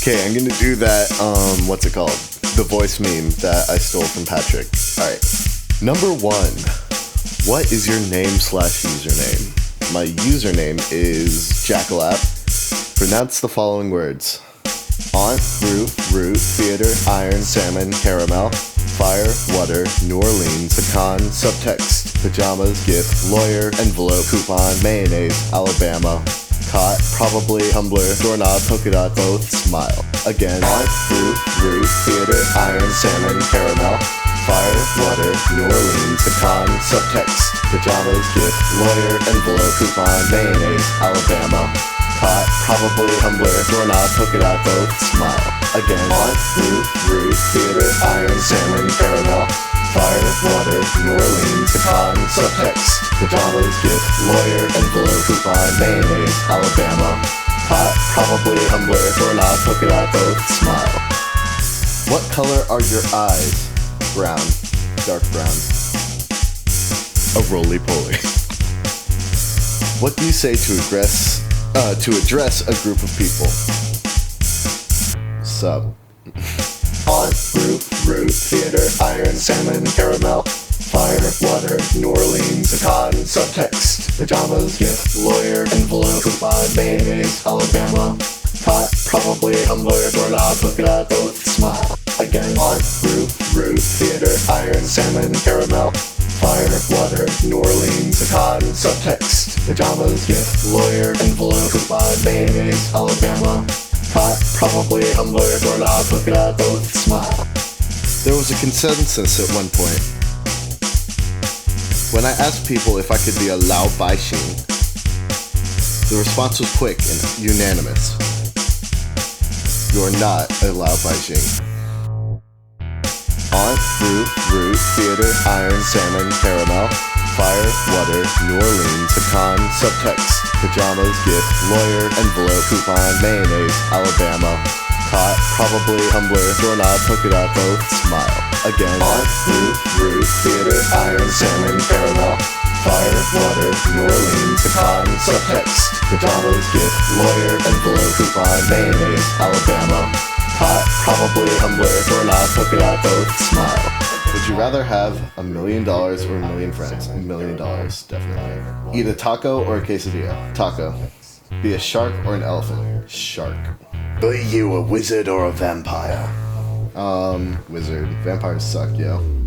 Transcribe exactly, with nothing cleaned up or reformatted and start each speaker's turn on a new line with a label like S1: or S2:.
S1: Okay, I'm gonna do that, um, what's it called? The voice meme that I stole from Patrick. Alright. Number one. What is your name slash username? My username is Jackalap. Pronounce the following words. Aunt, roof, root, theater, iron, salmon, caramel, fire, water, New Orleans, pecan, subtext, pajamas, gift, lawyer, envelope, coupon, mayonnaise, Alabama, cot, probably, Tumblr, doorknob, polka dot, both, smile. Again, aunt, roof, root, theater, iron, salmon, caramel, fire, water, New Orleans, pecan, subtext, pajamas, gift, lawyer, envelope, coupon, mayonnaise, Alabama, cot, probably, Tumblr, doorknob, polka dot, both, smile. Again, aunt, roof, root, theater, iron, salmon, caramel, fire, water, New Orleans, pecan, subtext, pajamas, gift, lawyer, envelope, coupon, mayonnaise, Alabama, cot, probably, Tumblr, doorknob, polka dot, both, smile. What color are your eyes? Brown. Dark brown. A roly-poly. What do you say to address, uh, to address a group of people? Sub. Aunt, roof, root, theater, iron, salmon, caramel, fire, water, New Orleans, pecan, subtext, pajamas, gift, lawyer, envelope, coupon, mayonnaise, Alabama, cot, probably, Tumblr, doorknob, polka dot, both, smile. Again, aunt, roof, root, theater, iron, salmon, caramel, fire, water, New Orleans, pecan, subtext, pajamas, gift, lawyer, envelope, coupon, mayonnaise, Alabama, cot, probably, Tumblr, doorknob, polka dot, both, smile. There was a consensus at one point. When I asked people if I could be a Lao Baixing, the response was quick and unanimous. You're not a Lao Baixing. Aunt, roof, root, theater, iron, salmon, caramel, fire, water, New Orleans, pecan, subtext, pajamas, gift, lawyer, envelope, coupon, mayonnaise, Alabama, cot, probably, Tumblr, doorknob, polka dot, both, smile. Again, aunt, roof, root, theater, iron, salmon, caramel, fire, water, New Orleans, pecan, subtext, pajamas, gift, lawyer, envelope, coupon, mayonnaise, Alabama, cot, probably, Tumblr, doorknob, polka dot, both, smile. Would you rather have a million dollars or a million friends? A million dollars, definitely. Eat a taco or a quesadilla? Taco. Be a shark or an elephant? Shark. Be you a wizard or a vampire? Um, wizard. Vampires suck, yo.